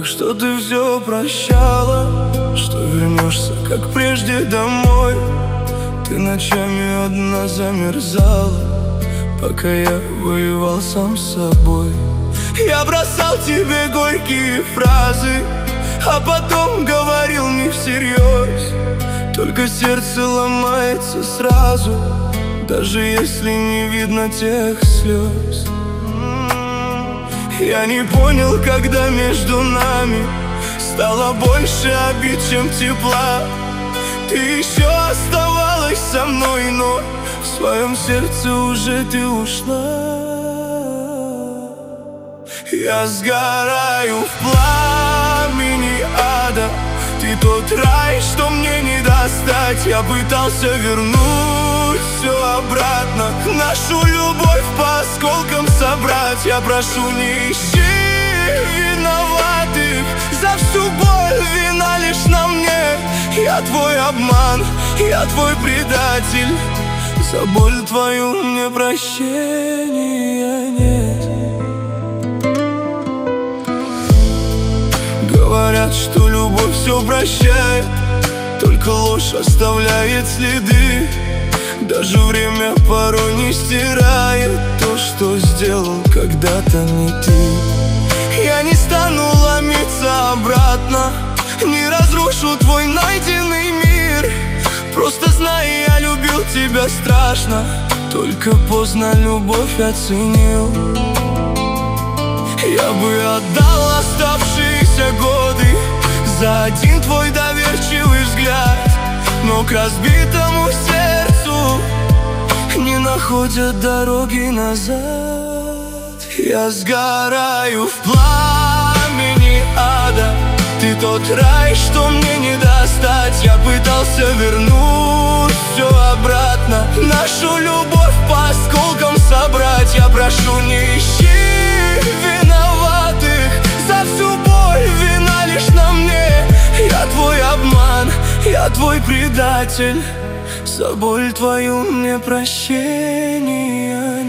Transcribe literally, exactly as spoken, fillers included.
что ты все прощала, что вернешься, как прежде, домой. Ты ночами одна замерзала, пока я воевал сам с собой. Я бросал тебе горькие фразы, а потом говорил не всерьез. Только сердце ломается сразу, даже если не видно тех слез. Я не понял, когда между нами стало больше обид, чем тепла. Ты еще оставалась со мной, но в своем сердце уже ты ушла. Я сгораю в пламени ада, ты тот рай, что мне не достать. Я пытался вернуть все обратно, нашу любовь по осколкам собрать. Я прошу, не ищи виноватых, за всю боль вина лишь на мне. Я твой обман, я твой предатель, за боль твою мне прощения нет. Говорят, что любовь все прощает, только ложь оставляет следы. Даже время порой не стирает то, что сделал когда-то не ты. Я не стану ломиться обратно, не разрушу твой найденный мир. Просто знай, я любил тебя страшно, только поздно любовь оценил. Я бы отдал оставшиеся годы за один твой доверчивый взгляд, но к разбитому сердцу не находят дороги назад. Я сгораю в пламени ада, ты тот рай, что мне не достать. Я пытался вернуть все обратно, нашу любовь по осколкам собрать. Я прошу, не ищи виноватых, за всю боль вина лишь на мне. Я твой обман, я твой предатель, за боль твою мне прощения